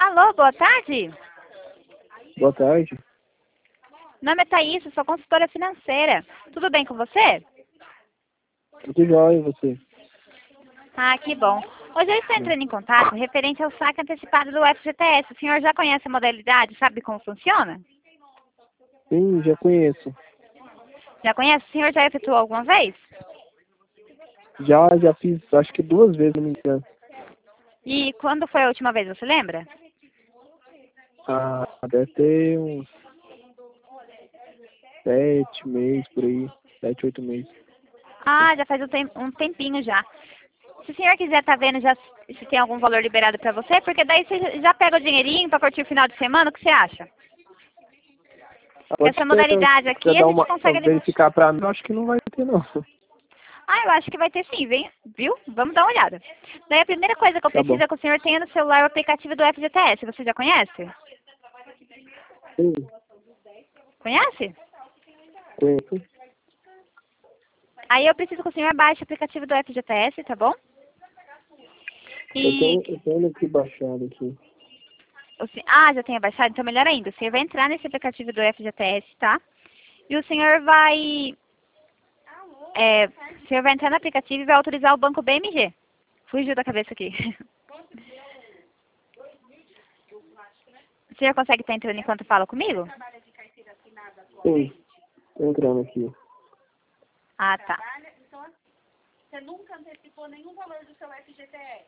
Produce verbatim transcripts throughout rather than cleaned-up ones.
Alô, boa tarde. Boa tarde. Meu nome é Thaís, eu sou consultora financeira. Tudo bem com você? Tudo jóia, e você? Ah, que bom. Hoje eu estou entrando em contato referente ao saque antecipado do F G T S. O senhor já conhece a modalidade? Sabe como funciona? Sim, já conheço. Já conhece? O senhor já efetuou alguma vez? Já, já fiz, acho que duas vezes, não me engano. E quando foi a última vez, você lembra? Ah, deve ter uns sete meses por aí. Sete, oito meses. Ah, já faz um, tem- um tempinho já. Se o senhor quiser estar vendo já se tem algum valor liberado para você, porque daí você já pega o dinheirinho para curtir o final de semana, o que você acha? Ah, pode Essa ser, modalidade se aqui quiser a dar gente uma, consegue liberar. verificar pra mim, eu acho que não vai ter, não. Ah, eu acho que vai ter sim, vem, viu? Vamos dar uma olhada. Daí a primeira coisa que eu Tá preciso bom. é que o senhor tenha no celular o aplicativo do F G T S. Você já conhece? Sim, Conhece? conheço. Aí eu preciso que o senhor baixe o aplicativo do F G T S, tá bom? Eu E... tenho, eu tenho aqui baixado aqui. o se- Ah, já tenha baixado? Então melhor ainda. O senhor vai entrar nesse aplicativo do F G T S, tá? E o senhor vai... É, o senhor vai entrar no aplicativo e vai autorizar o banco B M G. Fugiu da cabeça aqui. O senhor consegue estar entrando enquanto fala comigo? Sim, tô entrando aqui. Ah, tá. Você nunca antecipou nenhum valor do seu F G T S?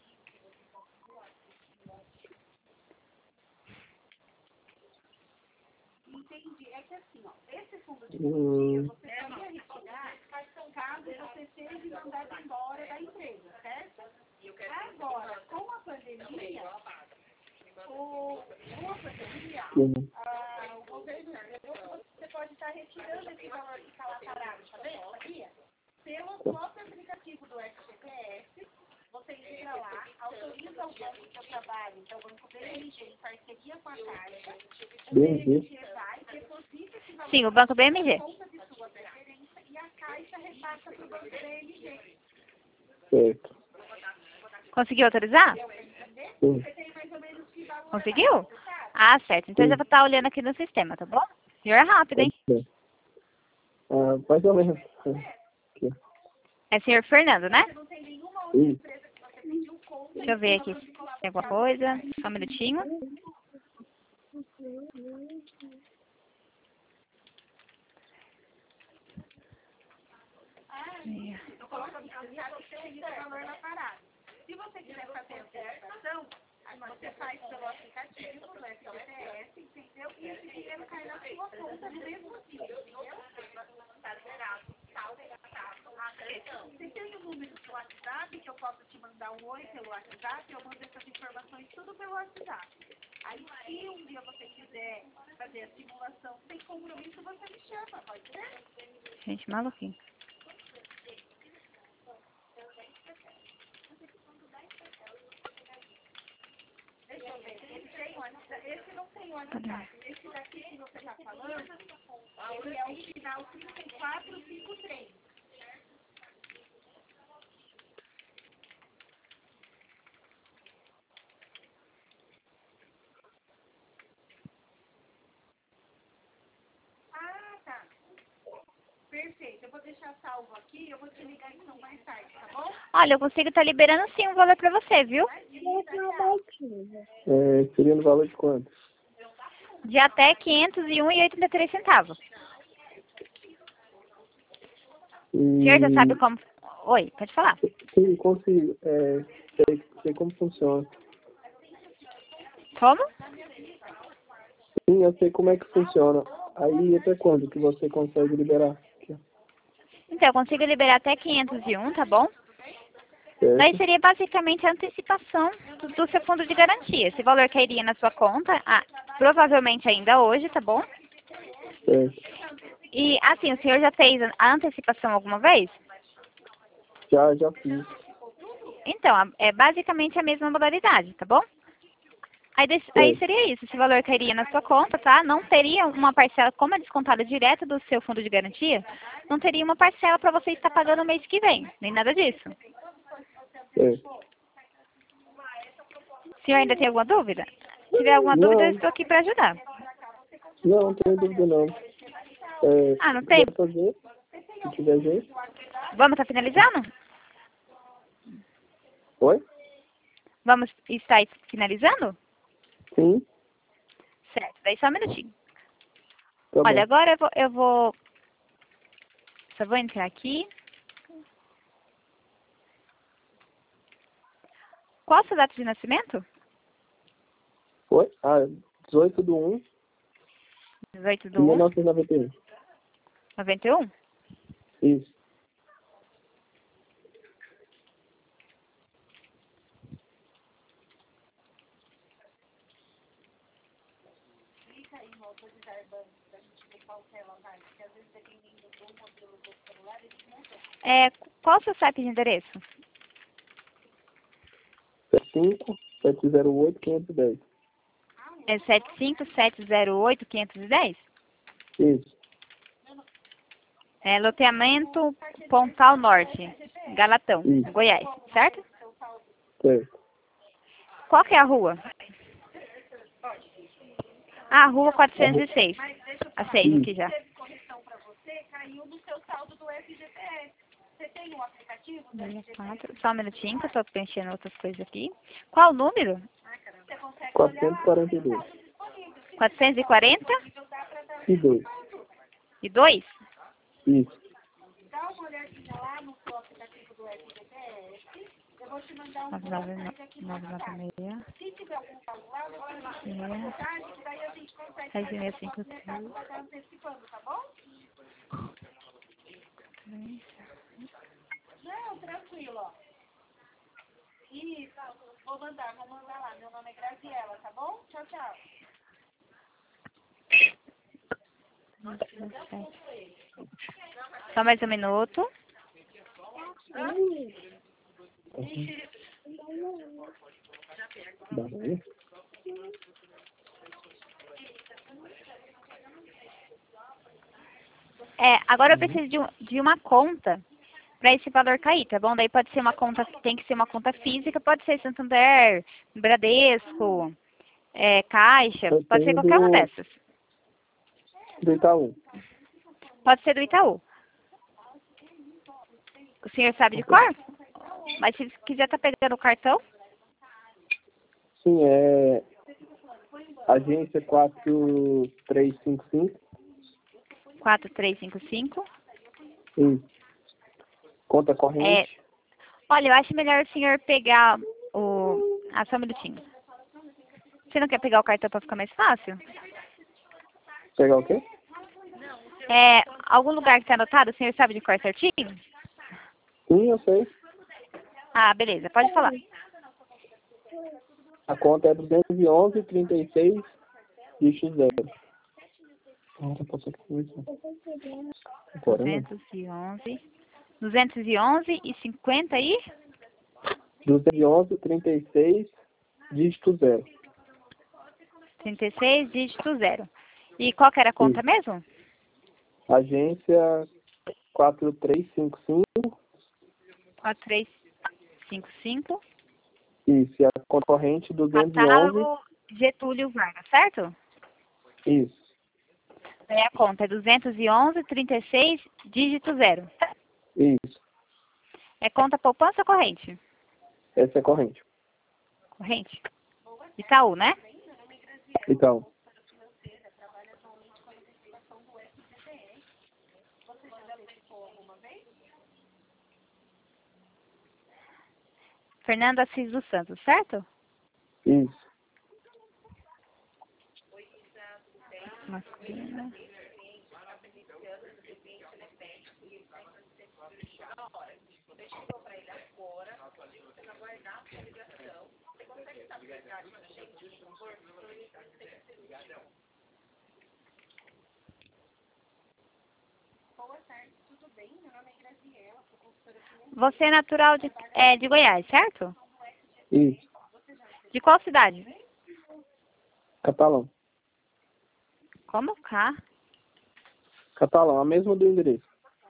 Entendi. É que assim, ó, esse fundo de garantia Hum, você poderia retirar caso você seja mandado embora da empresa, certo? Agora, com a pandemia, o, com a pandemia, sim. ah, o governo liberou que você pode estar retirando esse valor que está lá parado, tá vendo? Sabia? Pelo próprio aplicativo do F G T S, você entra lá, autoriza o banco que eu trabalho, então o banco B M G, em parceria com a Caixa, o B M G. B M G vai, deposita esse valor Sim, o banco B M na G. conta de sua preferência e a Caixa repassa para o banco B M G. Certo. Conseguiu autorizar? Sim, Você tem mais ou menos que valor Conseguiu? Ah, certo. Então eu já sim. vou estar olhando aqui no sistema, tá bom? O senhor é rápido, hein? Pode ser. Ah, mais ou menos. Aqui. É senhor Fernando, né? Isso. Deixa eu ver aqui se tem alguma coisa. Só um minutinho. eu coloco esse valor na parada. Se você quiser fazer a antecipação, aí você faz pelo aplicativo do F G T S, entendeu? E esse dinheiro cai na sua conta no mesmo dia, entendeu? Você tem o número do WhatsApp que eu posso te mandar um oi pelo WhatsApp, eu mando essas informações tudo pelo WhatsApp. Aí se um dia você quiser fazer a simulação sem compromisso, você me chama, pode ser? Gente, maluquinho. Deixa eu ver, esse tem WhatsApp, esse não tem WhatsApp. Esse daqui que você está falando, ele é o final trinta e quatro cinquenta e três. Ah, tá. Perfeito. Eu vou deixar salvo aqui, eu vou te ligar então mais tarde, tá bom? Olha, eu consigo estar liberando sim um valor pra você, viu? É, seria no valor de quanto? De até quinhentos e um reais e oitenta e três centavos. O senhor já sabe E como... Oi, pode falar. sim, consigo. É, sei, sei como funciona. Como? Sim, eu sei como é que funciona. Aí até quando que você consegue liberar? Aqui, ó. Então, eu consigo liberar até quinhentos e um, tá bom? Daí Certo? seria basicamente a antecipação do, do seu fundo de garantia. Esse valor cairia na sua conta, ah, provavelmente ainda hoje, tá bom? Certo. E, assim, o senhor já fez a antecipação alguma vez? Já, já fiz. Então, a- é basicamente a mesma modalidade, tá bom? Aí, desse- aí Certo. seria isso, esse valor cairia na sua conta, tá? Não teria uma parcela, como é descontada direto do seu fundo de garantia, não teria uma parcela para você estar pagando no mês que vem, nem nada disso. Certo. O senhor ainda tem alguma dúvida? Se tiver alguma dúvida, eu Não, estou aqui para ajudar. não, não tenho dúvida não. É, Ah, não se tem? quiser fazer, se tiver jeito. Vamos estar finalizando? Oi? Vamos estar finalizando? Sim, Certo, daí só um minutinho. tá Olha, bom. agora eu vou, eu vou... Só vou entrar aqui. Qual a sua data de nascimento? Oi? Ah, dezoito de um dezoito de de mil um, novecentos e noventa e um. noventa e um? Isso. É, qual o seu site de endereço? sete cinco sete zero oito quinhentos e dez. É sete cinco sete zero oito quinhentos e dez? Isso. É loteamento Pontal Norte, Galatão, Isso. Goiás, certo? Certo. Qual que é a rua? Ah, rua quatrocentos e seis. A seis aqui Isso. já. Teve correção para você, caiu no seu saldo do F G T S. Você tem um aplicativo do F G T S? quatro, só um minutinho que eu estou preenchendo outras coisas aqui. Qual o número? Você consegue quatrocentos e quarenta e dois. quatrocentos e quarenta E dois. e dois? Isso. dar uma olhadinha lá no seu aplicativo do F G T S. Eu vou te mandar um nove nove mensagem aqui no nove WhatsApp. nove Se tiver algum valor lá, você manda seis, uma mensagem, que daí a gente consegue seis, fazer seis, o cinco, nosso mercado para estar antecipando, tá bom? três. Não, tranquilo, ó. Isso, vou mandar, vou mandar lá. Meu nome é Graziela, tá bom? Tchau, tchau. Só mais um minuto. Dá pra ver? É, agora eu preciso de, um- de uma conta para esse valor cair, tá bom? Daí pode ser uma conta, tem que ser uma conta física, pode ser Santander, Bradesco, é, Caixa, Eu pode ser tenho qualquer uma do, dessas. do Itaú. Pode ser do Itaú. O senhor sabe de cor? Mas se quiser tá pegando o cartão, Sim, é agência quatro três cinco cinco. quatro três cinco cinco. Isso. Conta É, corrente. olha, eu acho melhor o senhor pegar o... Ah, só um minutinho. Você não quer pegar o cartão para ficar mais fácil? Pegar o quê? É, algum lugar que está anotado, o senhor sabe de cor certinho? Sim, eu sei. Ah, beleza, pode falar. A conta é duzentos e onze, trinta e seis, dígito zero. Nossa, posso aqui com isso. Agora não. duzentos e onze. duzentos e onze e cinquenta e... duzentos e onze, trinta e seis, dígito zero. trinta e seis, dígito zero. E qual que era a conta Isso. mesmo? Agência quatro três cinco cinco. quatro três cinco cinco. Isso. E a concorrente duzentos e onze. Catálogo Getúlio Vargas, certo? Isso. Daí a conta é duzentos e onze, trinta e seis, dígito zero. Isso. É conta poupança ou corrente? Essa é a corrente. Corrente. Itaú, né? Então, Fernanda Assis dos Santos, certo? isso. Masculina. Você é natural de, é, de Goiás, certo? Isso. De qual cidade? Catalão. Como? K? Catalão, a mesma do endereço.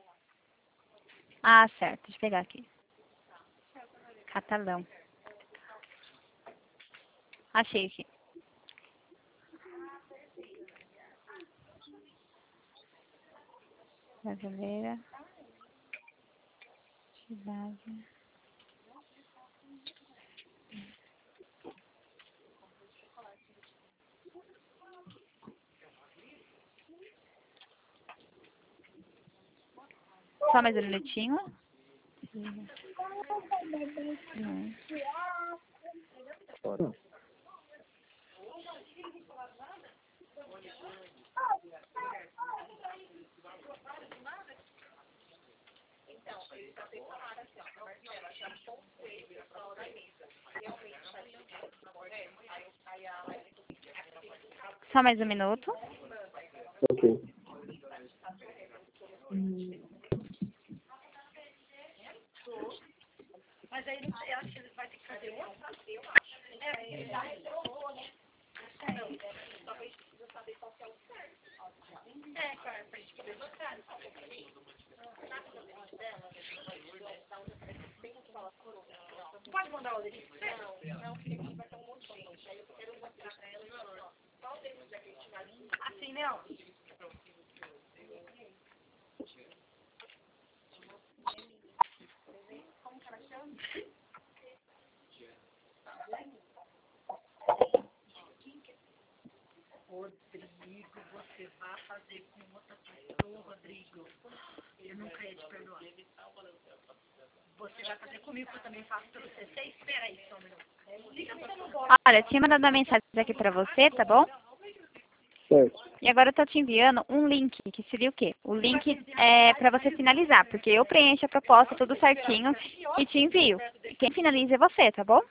Ah, certo. Deixa eu pegar aqui. Catalão. Achei aqui. Brasileira. Cidade. Só mais um minutinho. Hum. Só mais um minuto. Ok. Mas aí eu acho que ele vai ter que fazer outro. Eu acho. É, ele já resolveu, né? Não, talvez precisa saber qual que é o certo. É, pra pra gente poder votar. Pode mandar o link pra você? Não, não, porque aqui vai ter um monte de gente. Aí eu quero mostrar pra ela e falar, ó, qual deles é que a gente vai... Assim, né, ó. Como que ela chama? Rodrigo, você vai fazer com outra pessoa, Rodrigo. Eu nunca ia te perdoar. Você vai fazer comigo, que eu também faço pra você. Você espera aí, só um minuto. Liga pra no bolo. Olha, eu tinha mandado uma mensagem aqui pra você, tá bom? Certo. E agora eu tô te enviando um link, que seria o quê? O link é pra você finalizar, porque eu preencho a proposta tudo certinho e te envio. Quem finaliza é você, tá bom?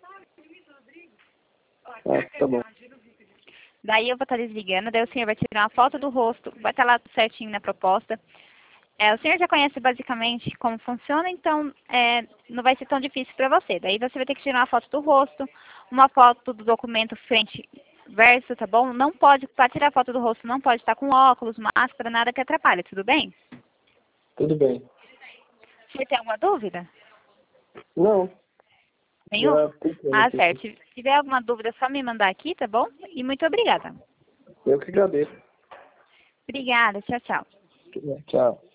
Ah, tá bom. Daí eu vou estar desligando, daí o senhor vai tirar uma foto do rosto, vai estar lá tudo certinho na proposta. É, o senhor já conhece basicamente como funciona, então é, não vai ser tão difícil para você. Daí você vai ter que tirar uma foto do rosto, uma foto do documento frente verso, tá bom? Não pode, para tirar foto do rosto, não pode estar com óculos, máscara, nada que atrapalhe, tudo bem? Tudo bem. Você tem alguma dúvida? Não. Nenhuma? Já pensei Ah, aqui. certo. Se tiver alguma dúvida, é só me mandar aqui, tá bom? E muito obrigada. Eu que agradeço. Obrigada, tchau, tchau. Tchau.